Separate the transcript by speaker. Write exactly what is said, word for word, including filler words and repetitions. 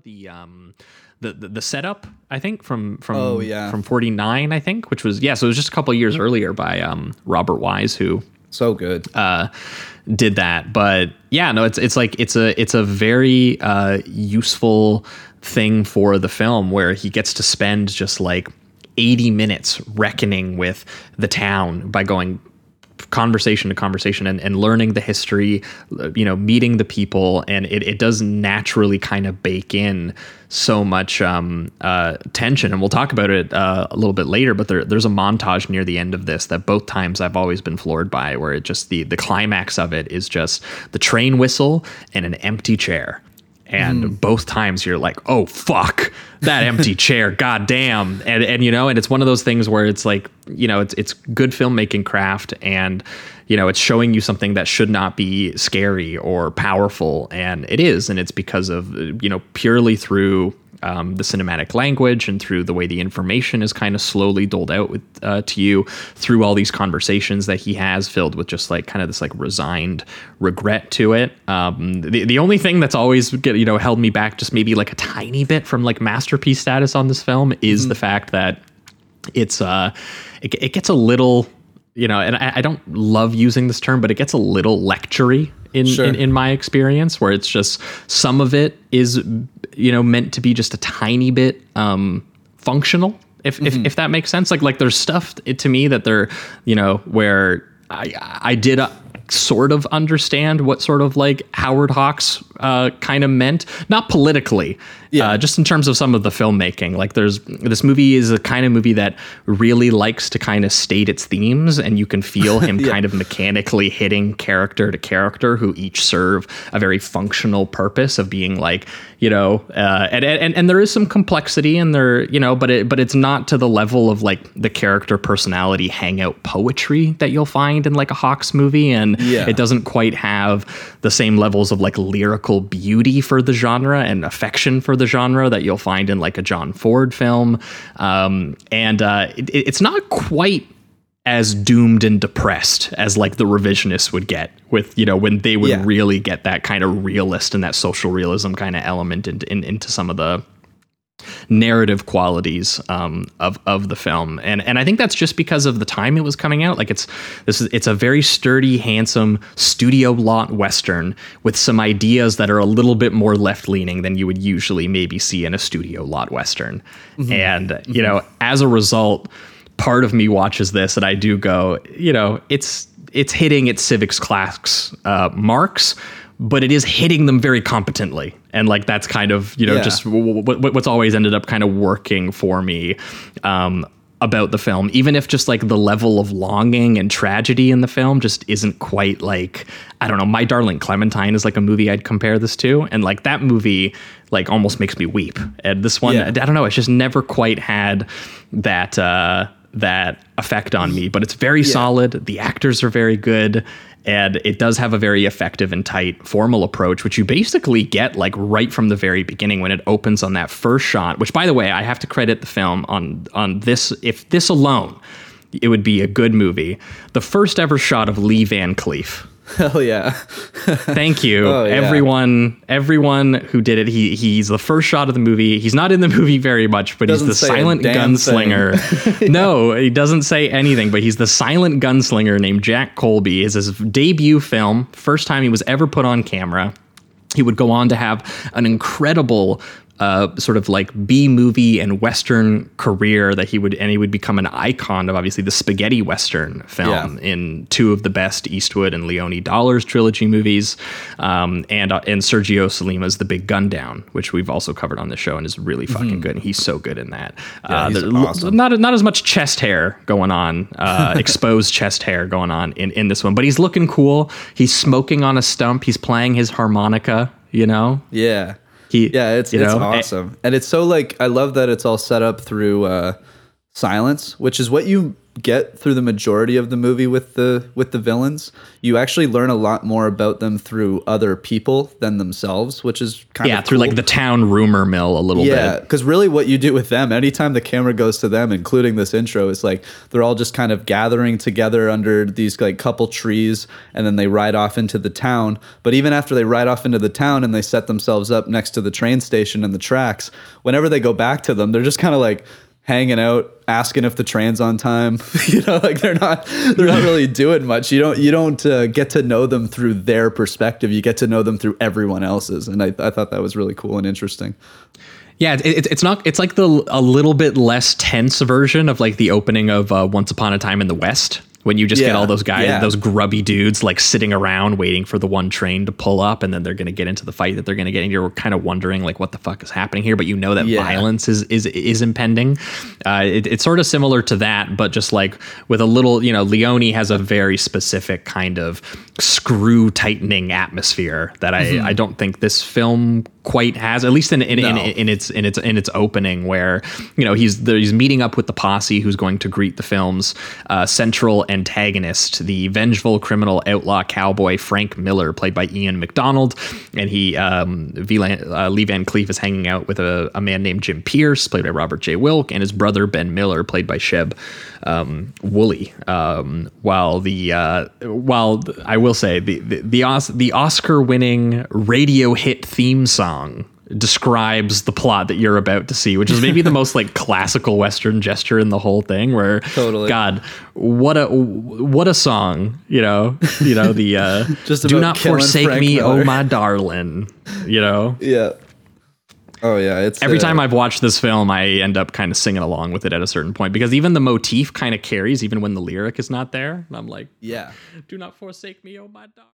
Speaker 1: the um the, the the setup, I think, from from
Speaker 2: Oh, yeah.
Speaker 1: from forty-nine, I think, which was yeah, so it was just a couple of years earlier by um Robert Wise, who
Speaker 2: So good.
Speaker 1: uh did that. But yeah, no, it's it's like it's a it's a very uh useful thing for the film, where he gets to spend just like eighty minutes reckoning with the town by going conversation to conversation and, and learning the history, you know, meeting the people. And it, it does naturally kind of bake in so much um, uh, tension. And we'll talk about it uh, a little bit later, but there, there's a montage near the end of this that both times I've always been floored by, where it just the, the climax of it is just the train whistle and an empty chair. And mm. both times you're like, oh, fuck, that empty chair. God damn. And, and, you know, and it's one of those things where it's like, you know, it's it's good filmmaking craft, and, you know, it's showing you something that should not be scary or powerful. And it is. And it's because of, you know, purely through um, the cinematic language and through the way the information is kind of slowly doled out with uh, to you through all these conversations that he has, filled with just like kind of this like resigned regret to it. Um, the, the only thing that's always, get, you know, held me back just maybe like a tiny bit from like masterpiece status on this film is mm. the fact that it's uh, it, it gets a little, you know, and I, I don't love using this term, but it gets a little lectury in, sure. in, in my experience, where it's just some of it is, you know, meant to be just a tiny bit um, functional, if, mm-hmm. if if that makes sense. Like like there's stuff it, to me that they're, you know, where I I did uh, sort of understand what sort of like Howard Hawks uh, kind of meant, not politically, yeah. uh, just in terms of some of the filmmaking. Like there's this movie is a kind of movie that really likes to kind of state its themes, and you can feel him yeah. kind of mechanically hitting character to character who each serve a very functional purpose of being like, you know, uh, and, and, and there is some complexity in there, you know, but it, but it's not to the level of like the character personality hangout poetry that you'll find in like a Hawks movie. And yeah. it doesn't quite have the same levels of like lyrical beauty for the genre and affection for the genre that you'll find in like a John Ford film. Um, and uh, it, it's not quite as doomed and depressed as like the revisionists would get with, you know, when they would yeah. really get that kind of realist and that social realism kind of element in, in, into some of the narrative qualities um, of of the film. And and I think that's just because of the time it was coming out. Like it's this is it's a very sturdy, handsome studio lot Western with some ideas that are a little bit more left leaning than you would usually maybe see in a studio lot Western. Mm-hmm. And, mm-hmm. you know, as a result, part of me watches this and I do go, you know, it's it's hitting its civics class uh, marks, but it is hitting them very competently. And like, that's kind of, you know, yeah. just w- w- what's always ended up kind of working for me um, about the film, even if just like the level of longing and tragedy in the film just isn't quite like, I don't know, My Darling Clementine is like a movie I'd compare this to. And like that movie like almost makes me weep. And this one, yeah. I don't know, it's just never quite had that, uh, that effect on me, but it's very yeah. solid. The actors are very good. And it does have a very effective and tight formal approach, which you basically get like right from the very beginning when it opens on that first shot, which, by the way, I have to credit the film on on this. If this alone, it would be a good movie. The first ever shot of Lee Van Cleef.
Speaker 2: Hell yeah.
Speaker 1: Thank you.
Speaker 2: Oh, yeah.
Speaker 1: Everyone, everyone who did it. He he's the first shot of the movie. He's not in the movie very much, but
Speaker 2: doesn't
Speaker 1: he's the silent gunslinger. yeah. No, he doesn't say anything, but he's the silent gunslinger named Jack Colby. It's his debut film, first time he was ever put on camera. He would go on to have an incredible Uh, sort of like B-movie and Western career that he would, and he would become an icon of obviously the spaghetti Western film yeah. in two of the best Eastwood and Leone Dollars trilogy movies, um, and uh, and Sergio Solima's The Big Gun Down, which we've also covered on the show and is really fucking mm-hmm. good. And he's so good in that.
Speaker 2: Yeah,
Speaker 1: uh,
Speaker 2: he's
Speaker 1: the,
Speaker 2: awesome.
Speaker 1: Not not as much chest hair going on, uh, exposed chest hair going on in, in this one, but he's looking cool. He's smoking on a stump. He's playing his harmonica, you know?
Speaker 2: Yeah.
Speaker 1: He,
Speaker 2: yeah, it's it's know, awesome. And it's so like, I love that it's all set up through uh, silence, which is what you get through the majority of the movie with the with the villains, you actually learn a lot more about them through other people than themselves, which is kind
Speaker 1: yeah,
Speaker 2: of
Speaker 1: through
Speaker 2: cool.
Speaker 1: like the town rumor mill a little
Speaker 2: Yeah,
Speaker 1: bit.
Speaker 2: because really what you do with them, anytime the camera goes to them, including this intro, is like they're all just kind of gathering together under these like couple trees, and then they ride off into the town. But even after they ride off into the town and they set themselves up next to the train station and the tracks, whenever they go back to them, they're just kind of like hanging out, asking if the train's on time. You know, like they're not they're not really doing much. You don't you don't uh, get to know them through their perspective. You get to know them through everyone else's, and I, I thought that was really cool and interesting.
Speaker 1: Yeah, it, it, it's not. It's like the a little bit less tense version of like the opening of uh, Once Upon a Time in the West, when you just
Speaker 2: Yeah,
Speaker 1: get all those guys,
Speaker 2: yeah.
Speaker 1: those grubby dudes, like sitting around waiting for the one train to pull up, and then they're going to get into the fight that they're going to get. And you're kind of wondering like what the fuck is happening here, but you know that
Speaker 2: Yeah.
Speaker 1: violence is is is impending. Uh, it, it's sort of similar to that, but just like with a little, you know, Leone has a very specific kind of screw tightening atmosphere that I
Speaker 2: Mm-hmm.
Speaker 1: I don't think this film quite has, at least in in, in,
Speaker 2: No.
Speaker 1: in its in its in its opening, where you know he's there, he's meeting up with the posse who's going to greet the film's uh, central antagonist, the vengeful criminal outlaw cowboy Frank Miller, played by Ian McDonald, and he um, Vlan, uh, Lee Van Cleef is hanging out with a, a man named Jim Pierce, played by Robert J. Wilk, and his brother Ben Miller, played by Sheb um, Woolley. Um, while the uh, while I will say the the the, Os- the Oscar-winning radio hit theme song describes the plot that you're about to see, which is maybe the most like classical Western gesture in the whole thing, where
Speaker 2: Totally.
Speaker 1: God, what a what a song, you know, you know, the uh
Speaker 2: Just
Speaker 1: do
Speaker 2: about
Speaker 1: not
Speaker 2: killing
Speaker 1: forsake
Speaker 2: Frank
Speaker 1: me,
Speaker 2: Miller.
Speaker 1: oh my darling, you know.
Speaker 2: Yeah. Oh yeah, it's
Speaker 1: Every
Speaker 2: uh,
Speaker 1: time I've watched this film, I end up kind of singing along with it at a certain point, because even the motif kind of carries even when the lyric is not there. And I'm like,
Speaker 2: yeah.
Speaker 1: do not forsake me, oh my darling.